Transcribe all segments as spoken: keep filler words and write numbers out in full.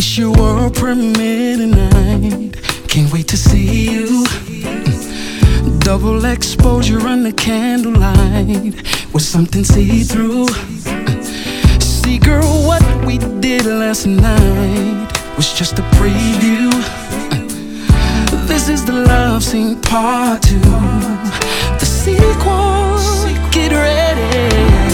Wish you were a premiere tonight. Can't wait to see you. Double exposure under candlelight with something see-through. See, girl, what we did last night was just a preview. This is the love scene part two, the sequel. Get ready.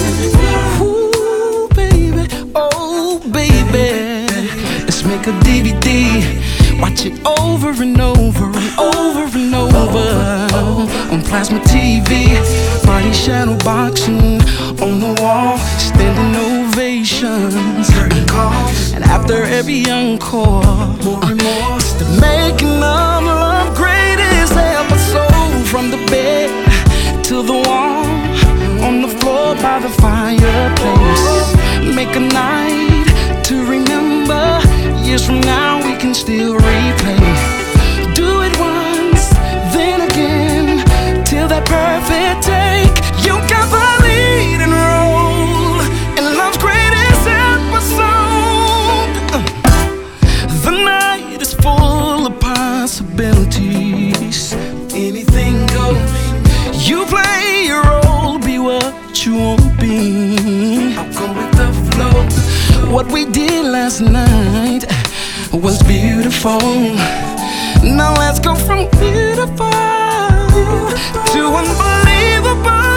Ooh, baby, oh, baby. Let's make a D V D. Watch it over and over and over and over on plasma T V. Body shadow boxing on the wall, standing ovations. And after every encore, more and more. It's the making of love greatest episode. From the bed to the wall, on the floor by the fireplace. Make a night to remember. Years from now we can still replay. Do it once, then again, till that perfect take. You got the lead and roll in love's greatest episode. The night is full of possibilities. Anything goes. You play your role, be what you won't be. I'll go with the flow. What we did last night was beautiful. Now let's go from beautiful to unbelievable.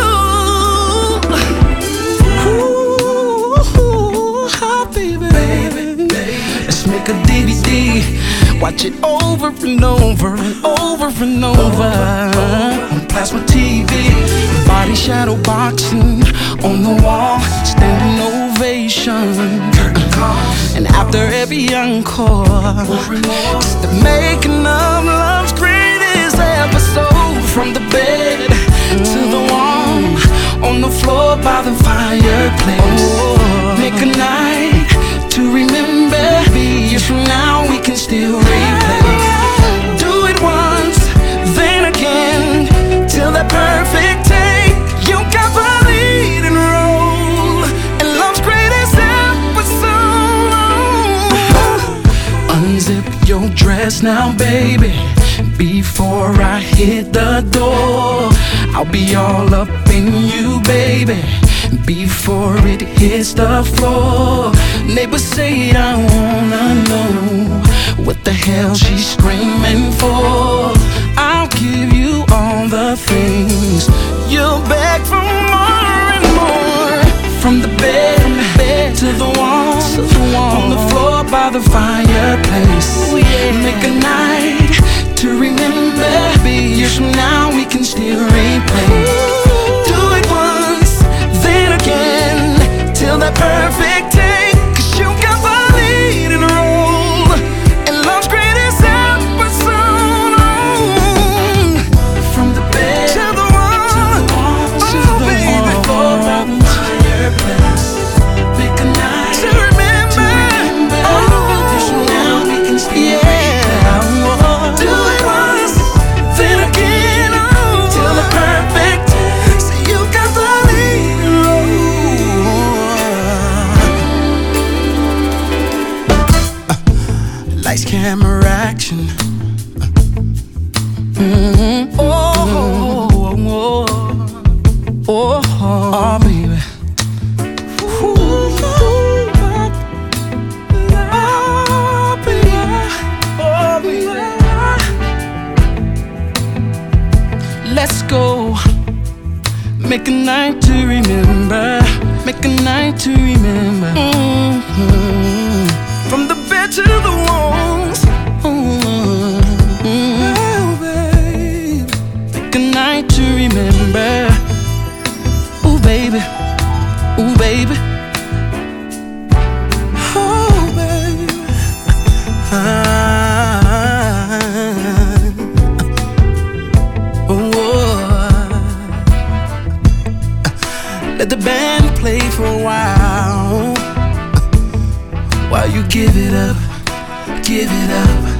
Ooh, oh, baby. Baby, baby. Let's make a D V D. Watch it over and over and over and over on plasma T V. Body shadow boxing on the wall, standing ovation. Curtain calls. And after every encore, it's the making of love's greatest episode. From the bed to the wall, on the floor by the fireplace. Make a night to remember. Years from now we can still replay. Do it once, then again, till that perfect take. You got the lead and roll in love's greatest episode. Unzip your dress now, baby, before I hit the door. I'll be all up in you, baby, before it hits the floor. Neighbors say I wanna know what the hell she's screaming for. I'll give you all the things you'll beg for, more and more. From the bed, from the bed to the wall, to the wall, on the floor by the fireplace. Ooh, yeah. Make a night to remember. Years from now we can still replay. Do it once, then again, till that perfect take. Cause you got the lead and roll in love's greatest episode. From the bed to the wall, to the wall, to oh, the baby, wall, by the fireplace. Pick a night to remember. To remember. Oh, years from now we can still yeah. replay. Do it once, then again, oh, till the perfect. So you got the lead and roll. Lights, camera, action. Mm-hmm. Oh, oh, oh, oh, oh, oh, baby. Ooh, oh, baby. Oh, baby. Let's go. Make a night to remember. Make a night to remember. Mm-hmm. From the bed to the walls. Mm-hmm. Oh, babe. Make a night to remember. Ooh, baby. Ooh, baby. Oh, baby. Ah. Oh. Let the band play for a while, while you give it up, give it up.